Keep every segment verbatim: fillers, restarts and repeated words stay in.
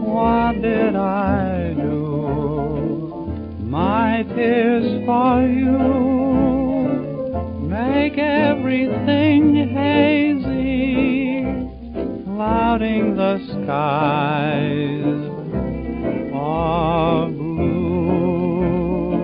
What did I do? My tears for you make everything hazy, clouding the skies of blue.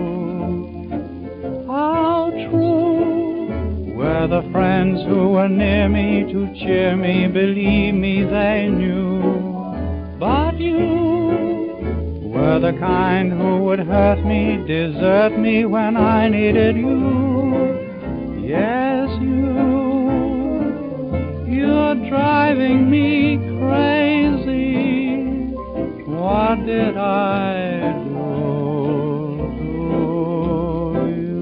How true were the friends who were near me to cheer me, believe me they knew. But you were the kind who would hurt me, desert me when I needed you. Yes, you, you're driving me crazy. What did I do to you?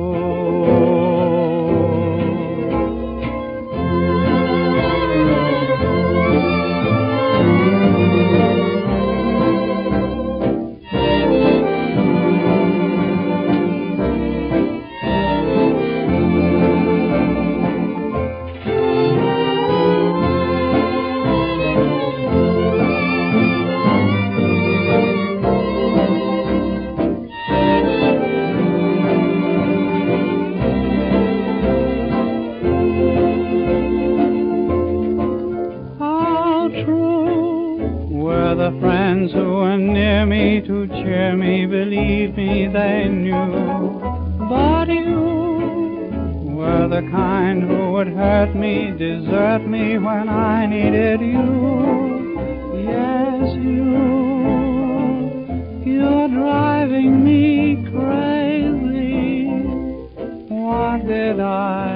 The friends who were near me to cheer me, believe me they knew. But you were the kind who would hurt me, desert me when I needed you. Yes, you, you're driving me crazy. What did I